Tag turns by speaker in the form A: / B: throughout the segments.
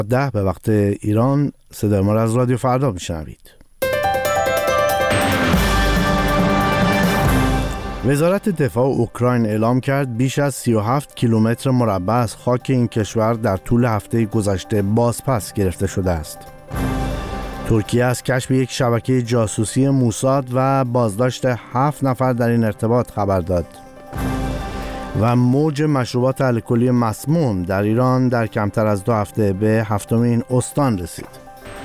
A: 10 به وقت ایران. صدای ما را از رادیو فردا میشنوید. وزارت دفاع اوکراین اعلام کرد بیش از 37 کیلومتر مربع از خاک این کشور در طول هفته گذشته بازپس گرفته شده است. ترکیه از کشف یک شبکه جاسوسی موساد و بازداشت 7 نفر در این ارتباط خبر داد. و موج مشروبات الکلی مسموم در ایران در کمتر از 2 هفته به 7مین استان رسید.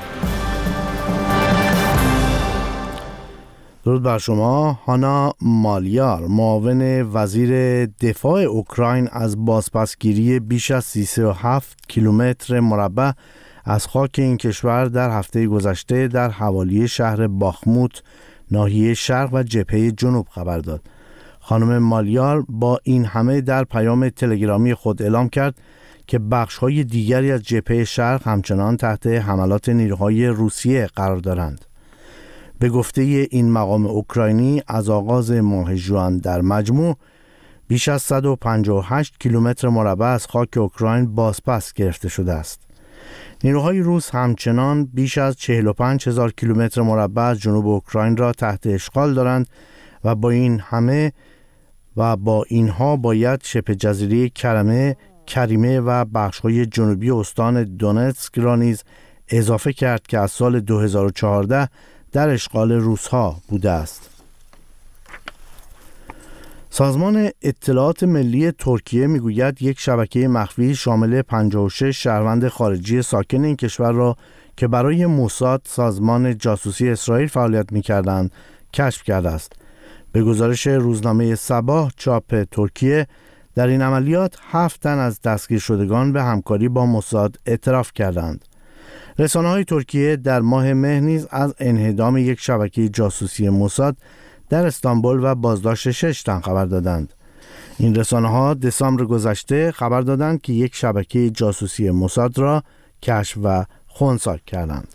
A: درود بر شما. هانا مالیار، معاون وزیر دفاع اوکراین، از بازپسگیری بیش از 37 کیلومتر مربع از خاک این کشور در هفته گذشته در حوالی شهر باخموت، ناحیه شرق و جبهه جنوب خبر داد. خانم مالیار با این همه در پیام تلگرامی خود اعلام کرد که بخش‌های دیگری از جبهه شرق همچنان تحت حملات نیروهای روسیه قرار دارند. به گفته این مقام اوکراینی، از آغاز ماه ژوئن در مجموع بیش از 158 کیلومتر مربع از خاک اوکراین بازپس گرفته شده است. نیروهای روس همچنان بیش از 45,000 کیلومتر مربع از جنوب اوکراین را تحت اشغال دارند و با اینها باید شبه جزیره کریمه و بخش‌های جنوبی استان دونتسک را نیز اضافه کرد که از سال 2014 در اشغال روس‌ها بوده است. سازمان اطلاعات ملی ترکیه میگوید یک شبکه مخفی شامل 56 شهروند خارجی ساکن این کشور را که برای موساد، سازمان جاسوسی اسرائیل، فعالیت می‌کردند کشف کرده است. به گزارش روزنامه صباح چاپ ترکیه، در این عملیات 7 تن از دستگیر شدگان به همکاری با موساد اعتراف کردند. رسانه‌های ترکیه در ماه مه نیز از انهدام یک شبکه جاسوسی موساد در استانبول و بازداشت 6 تن خبر دادند. این رسانه‌ها دسامبر گذشته خبر دادند که یک شبکه جاسوسی موساد را کشف و خنثی کردند.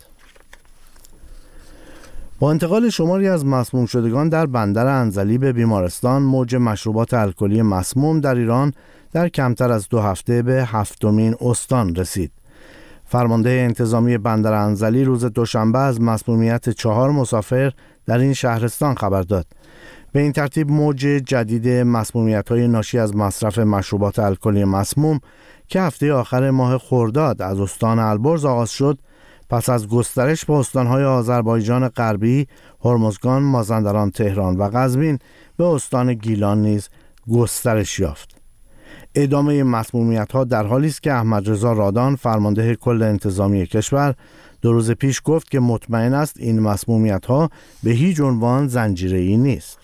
A: با انتقال شماری از مسموم شدگان در بندر انزلی به بیمارستان، موج مشروبات الکلی مسموم در ایران در کمتر از 2 هفته به 7مین استان رسید. فرمانده انتظامی بندر انزلی روز دوشنبه از مسمومیت 4 مسافر در این شهرستان خبر داد. به این ترتیب موج جدید مسمومیت‌های ناشی از مصرف مشروبات الکلی مسموم که هفته آخر ماه خرداد از استان البرز آغاز شد، پس از گسترش به استان‌های آذربایجان غربی، هرمزگان، مازندران، تهران و قزوین به استان گیلان نیز گسترش یافت. ادامه مسمومیت‌ها در حالی است که احمد رضا رادان، فرمانده کل انتظامی کشور، 2 روز پیش گفت که مطمئن است این مسمومیت‌ها به هیچ عنوان زنجیره‌ای نیست.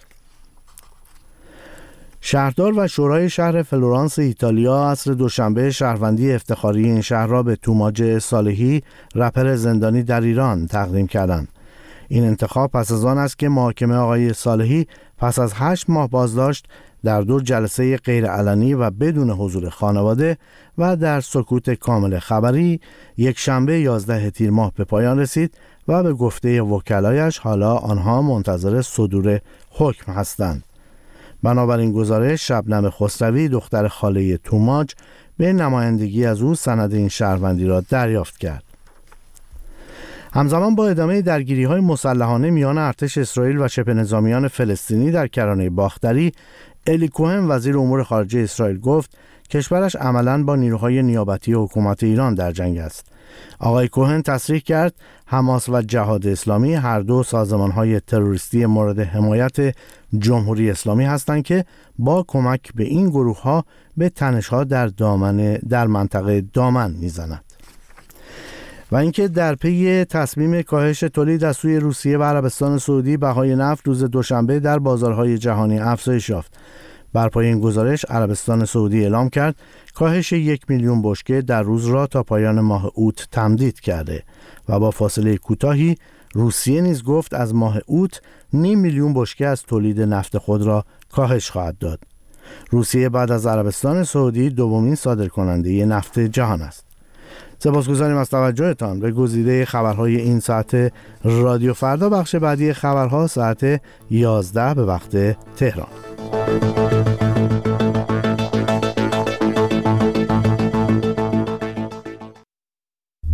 A: شهردار و شورای شهر فلورانس ایتالیا عصر دوشنبه شهروندی افتخاری این شهر را به توماج صالحی، رپر زندانی در ایران، تقدیم کردند. این انتخاب پس از آن است که محاکمه آقای صالحی پس از 8 ماه بازداشت در 2 جلسه غیرعلنی و بدون حضور خانواده و در سکوت کامل خبری یک شنبه 11 تیر ماه به پایان رسید و به گفته وکلایش حالا آنها منتظر صدور حکم هستند. بنابراین گزارش، شبنم خسروی، دختر خاله توماج، به نمایندگی از او سند این شهروندی را دریافت کرد. همزمان با ادامه درگیری‌های مسلحانه میان ارتش اسرائیل و شبه نظامیان فلسطینی در کرانه باختری، الی کوهن، وزیر امور خارجه اسرائیل، گفت کشورش عملاً با نیروهای نیابتی حکومت ایران در جنگ است. آقای کوهن تصریح کرد حماس و جهاد اسلامی هر دو سازمان‌های تروریستی مورد حمایت جمهوری اسلامی هستند که با کمک به این گروه‌ها به تنش‌ها در منطقه دامن می‌زنند. و اینکه در پی تصمیم کاهش تولید از سوی روسیه و عربستان سعودی، بهای نفت روز دوشنبه در بازارهای جهانی افزایش یافت. بر پای این گزارش، عربستان سعودی اعلام کرد کاهش 1 میلیون بشکه در روز را تا پایان ماه اوت تمدید کرده و با فاصله کوتاهی روسیه نیز گفت از ماه اوت 0.5 میلیون بشکه از تولید نفت خود را کاهش خواهد داد. روسیه بعد از عربستان سعودی دومین صادرکننده نفت جهان است. سپاسگزاریم از توجهتان به گزیده خبرهای این ساعت رادیو فردا. بخش بعدی خبرها ساعت 11 به وقت تهران.